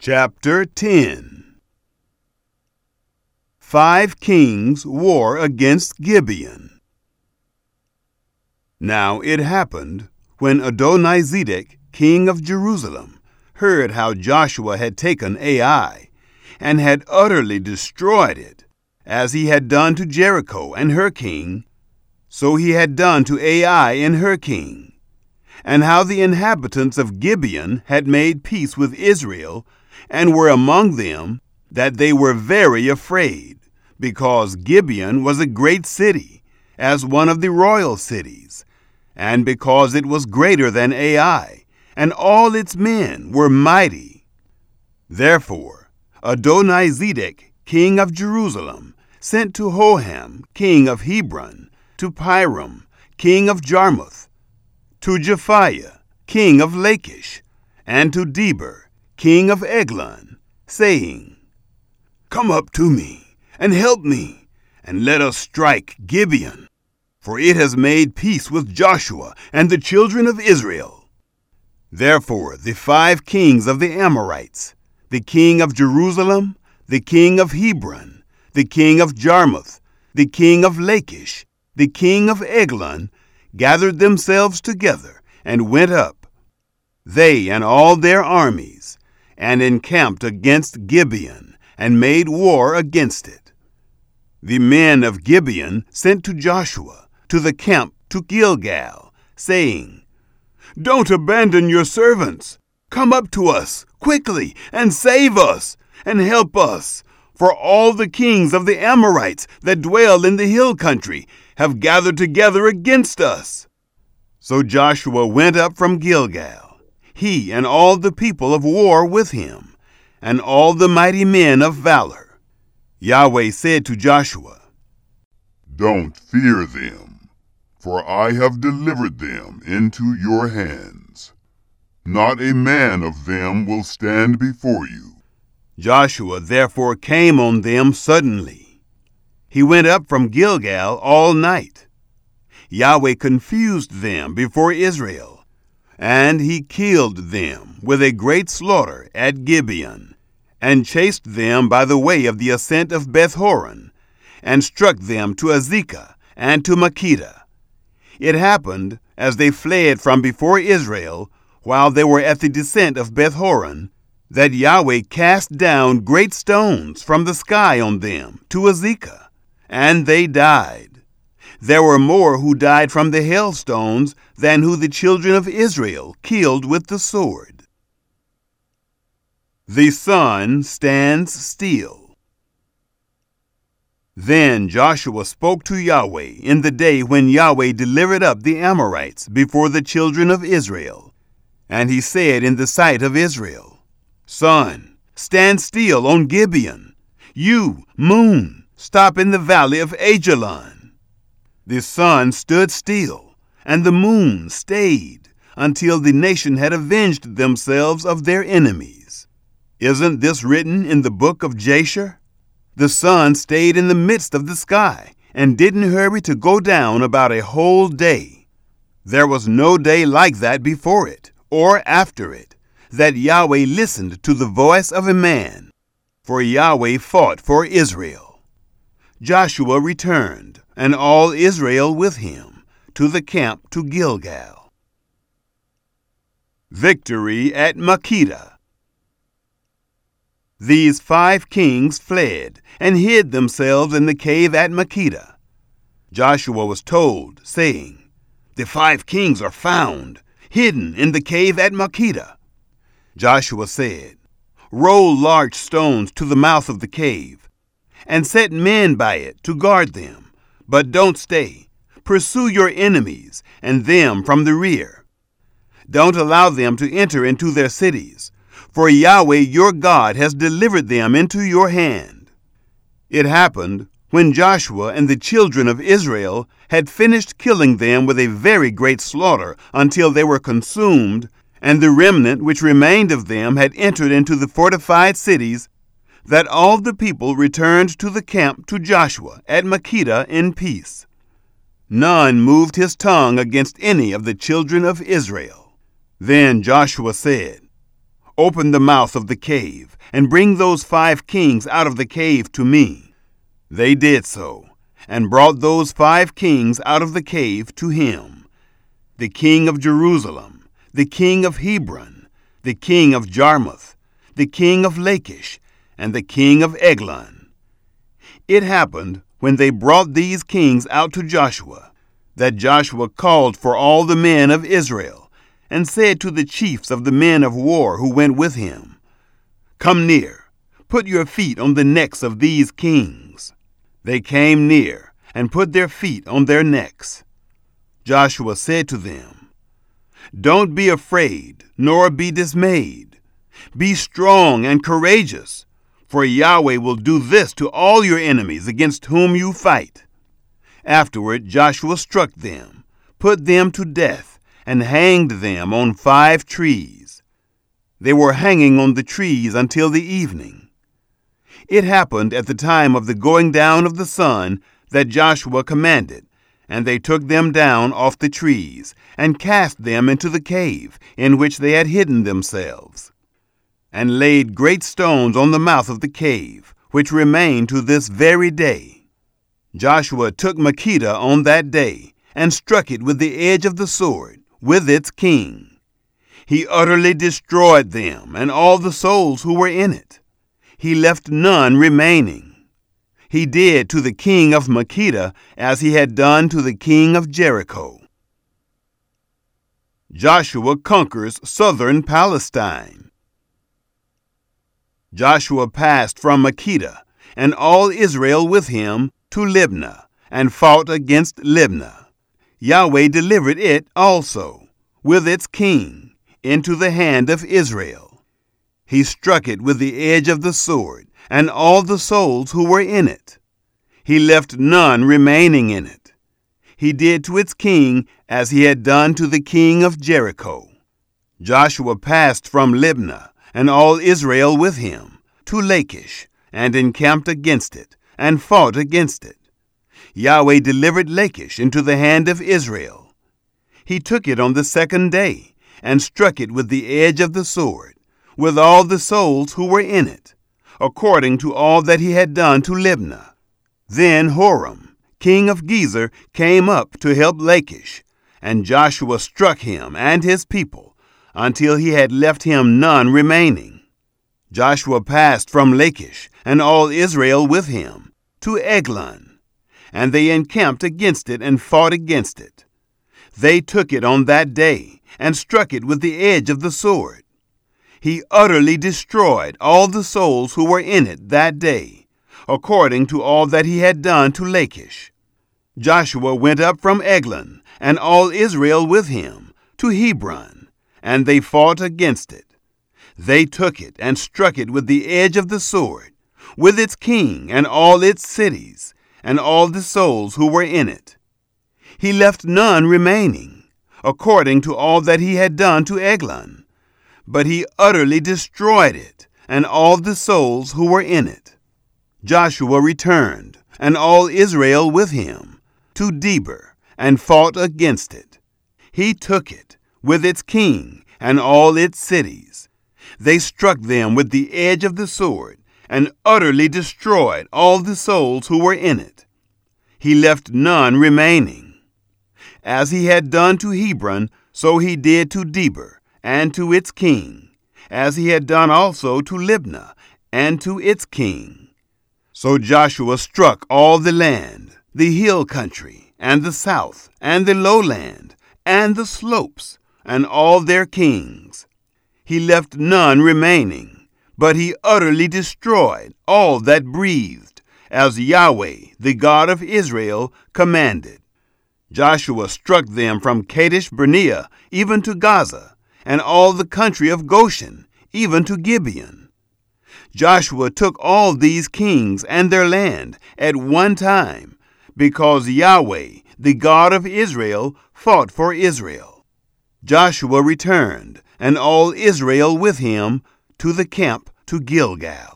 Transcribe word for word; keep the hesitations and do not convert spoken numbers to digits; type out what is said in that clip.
Chapter ten. Five kings war against Gibeon. Now it happened, when Adonizedek, king of Jerusalem, heard how Joshua had taken Ai, and had utterly destroyed it, as he had done to Jericho and her king, so he had done to Ai and her king, and how the inhabitants of Gibeon had made peace with Israel, and were among them, that they were very afraid, because Gibeon was a great city, as one of the royal cities, and because it was greater than Ai, and all its men were mighty. Therefore Adonizedek, king of Jerusalem, sent to Hoham, king of Hebron, to Piram, king of Jarmuth, to Japhiah, king of Lachish, and to Deber, king of Eglon, saying, Come up to me, and help me, and let us strike Gibeon, for it has made peace with Joshua and the children of Israel. Therefore the five kings of the Amorites, the king of Jerusalem, the king of Hebron, the king of Jarmuth, the king of Lachish, the king of Eglon, gathered themselves together and went up, they and all their armies, and encamped against Gibeon, and made war against it. The men of Gibeon sent to Joshua to the camp to Gilgal, saying, Don't abandon your servants. Come up to us quickly, and save us, and help us, for all the kings of the Amorites that dwell in the hill country have gathered together against us. So Joshua went up from Gilgal, he and all the people of war with him, and all the mighty men of valor. Yahweh said to Joshua, Don't fear them, for I have delivered them into your hands. Not a man of them will stand before you. Joshua therefore came on them suddenly. He went up from Gilgal all night. Yahweh confused them before Israel, and he killed them with a great slaughter at Gibeon, and chased them by the way of the ascent of Beth-horon, and struck them to Azekah and to Makkedah. It happened, as they fled from before Israel, while they were at the descent of Beth-horon, that Yahweh cast down great stones from the sky on them to Azekah, and they died. There were more who died from the hailstones than who the children of Israel killed with the sword. The sun stands still. Then Joshua spoke to Yahweh in the day when Yahweh delivered up the Amorites before the children of Israel. And he said in the sight of Israel, Sun, stand still on Gibeon. You, moon, stop in the valley of Ajalon. The sun stood still, and the moon stayed, until the nation had avenged themselves of their enemies. Isn't this written in the book of Jasher? The sun stayed in the midst of the sky, and didn't hurry to go down about a whole day. There was no day like that before it, or after it, that Yahweh listened to the voice of a man, for Yahweh fought for Israel. Joshua returned, and all Israel with him, to the camp to Gilgal. Victory at Makkedah. These five kings fled, and hid themselves in the cave at Makkedah. Joshua was told, saying, The five kings are found, hidden in the cave at Makkedah. Joshua said, Roll large stones to the mouth of the cave, and set men by it to guard them. But don't stay. Pursue your enemies, and them from the rear. Don't allow them to enter into their cities, for Yahweh your God has delivered them into your hand. It happened, when Joshua and the children of Israel had finished killing them with a very great slaughter until they were consumed, and the remnant which remained of them had entered into the fortified cities, that all the people returned to the camp to Joshua at Makkedah in peace. None moved his tongue against any of the children of Israel. Then Joshua said, open the mouth of the cave, and bring those five kings out of the cave to me." They did so, and brought those five kings out of the cave to him: the king of Jerusalem, the king of Hebron, the king of Jarmuth, the king of Lachish, and the king of Eglon. It happened, when they brought these kings out to Joshua, that Joshua called for all the men of Israel, and said to the chiefs of the men of war who went with him, "Come near, put your feet on the necks of these kings." They came near, and put their feet on their necks. Joshua said to them, "Don't be afraid, nor be dismayed. Be strong and courageous, for Yahweh will do this to all your enemies against whom you fight." Afterward Joshua struck them, put them to death, and hanged them on five trees. They were hanging on the trees until the evening. It happened at the time of the going down of the sun that Joshua commanded, and they took them down off the trees, and cast them into the cave in which they had hidden themselves, and laid great stones on the mouth of the cave, which remain to this very day. Joshua took Makkedah on that day, and struck it with the edge of the sword, with its king. He utterly destroyed them, and all the souls who were in it. He left none remaining. He did to the king of Makkedah as he had done to the king of Jericho. Joshua conquers southern Palestine. Joshua passed from Makkedah, and all Israel with him, to Libnah, and fought against Libnah. Yahweh delivered it also, with its king, into the hand of Israel. He struck it with the edge of the sword, and all the souls who were in it. He left none remaining in it. He did to its king as he had done to the king of Jericho. Joshua passed from Libnah, and all Israel with him, to Lachish, and encamped against it, and fought against it. Yahweh delivered Lachish into the hand of Israel. He took it on the second day, and struck it with the edge of the sword, with all the souls who were in it, according to all that he had done to Libnah. Then Horam, king of Gezer, came up to help Lachish, and Joshua struck him and his people, until he had left him none remaining. Joshua passed from Lachish, and all Israel with him, to Eglon, and they encamped against it and fought against it. They took it on that day, and struck it with the edge of the sword. He utterly destroyed all the souls who were in it that day, according to all that he had done to Lachish. Joshua went up from Eglon, and all Israel with him, to Hebron, and they fought against it. They took it and struck it with the edge of the sword, with its king and all its cities, and all the souls who were in it. He left none remaining, according to all that he had done to Eglon, but he utterly destroyed it, and all the souls who were in it. Joshua returned, and all Israel with him, to Debir, and fought against it. He took it, with its king and all its cities. They struck them with the edge of the sword, and utterly destroyed all the souls who were in it. He left none remaining. As he had done to Hebron, so he did to Debir, and to its king, as he had done also to Libnah, and to its king. So Joshua struck all the land, the hill country, and the south, and the lowland, and the slopes, and all their kings. He left none remaining, but he utterly destroyed all that breathed, as Yahweh, the God of Israel, commanded. Joshua struck them from Kadesh Barnea even to Gaza, and all the country of Goshen, even to Gibeon. Joshua took all these kings and their land at one time, because Yahweh, the God of Israel, fought for Israel. Joshua returned, and all Israel with him, to the camp to Gilgal.